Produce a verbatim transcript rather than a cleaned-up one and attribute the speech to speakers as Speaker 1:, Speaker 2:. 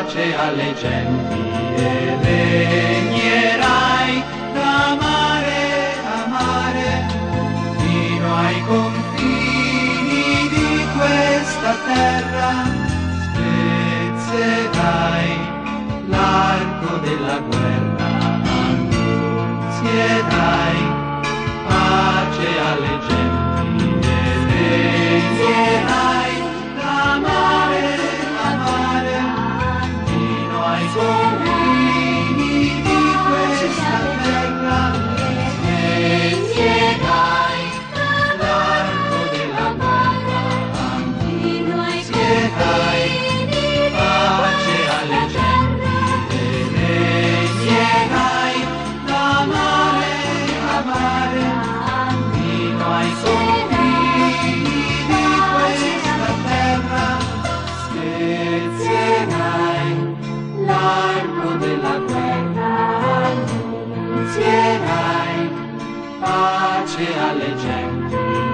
Speaker 1: pace alle genti e regnerai da mare a mare fino ai confini di questa terra. Spezzerai l'arco della guerra, annunzierai pace alle genti e regnerai da mare a mare fino ai confini di questa terra. Spezzerai l'arco della guerra, annunzierai pace alle genti e regnerai da mare a mare fino ai confini di questa terra. Spezzerai l'arco della guerra, annunzierai pace alle genti.